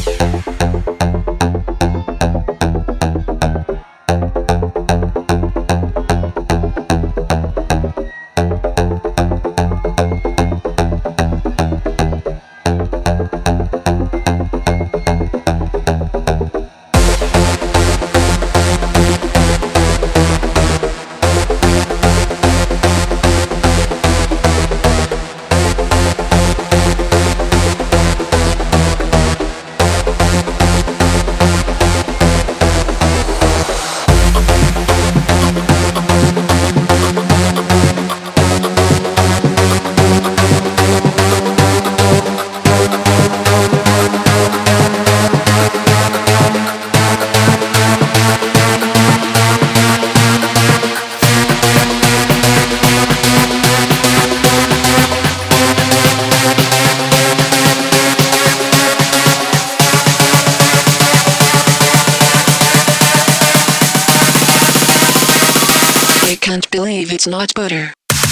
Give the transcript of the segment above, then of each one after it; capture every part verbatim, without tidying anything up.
Can't believe it's not butter.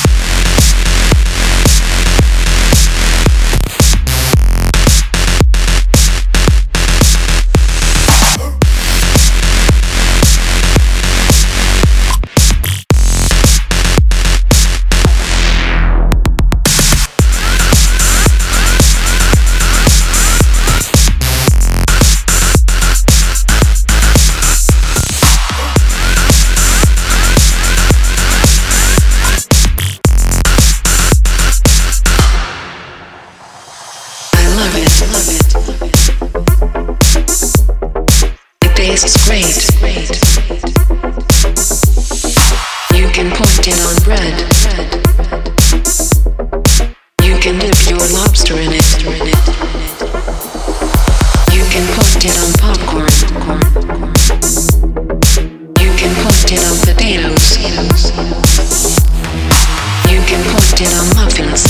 It tastes great. You can put it on bread. You can dip your lobster in it. You can put it on popcorn. You can put it on potatoes. You can put it on muffins.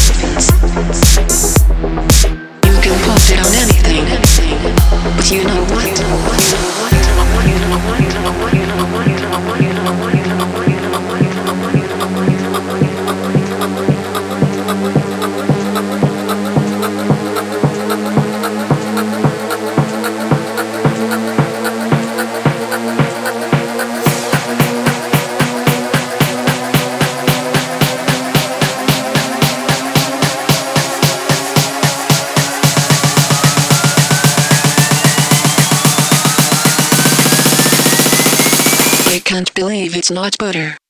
You can put it on anything, but you know what? You know what? You know what? You know what? You know what? You know what? You know what? You know what? You know what? You know what? You know what? You know what? You know what? I can't believe it's not butter.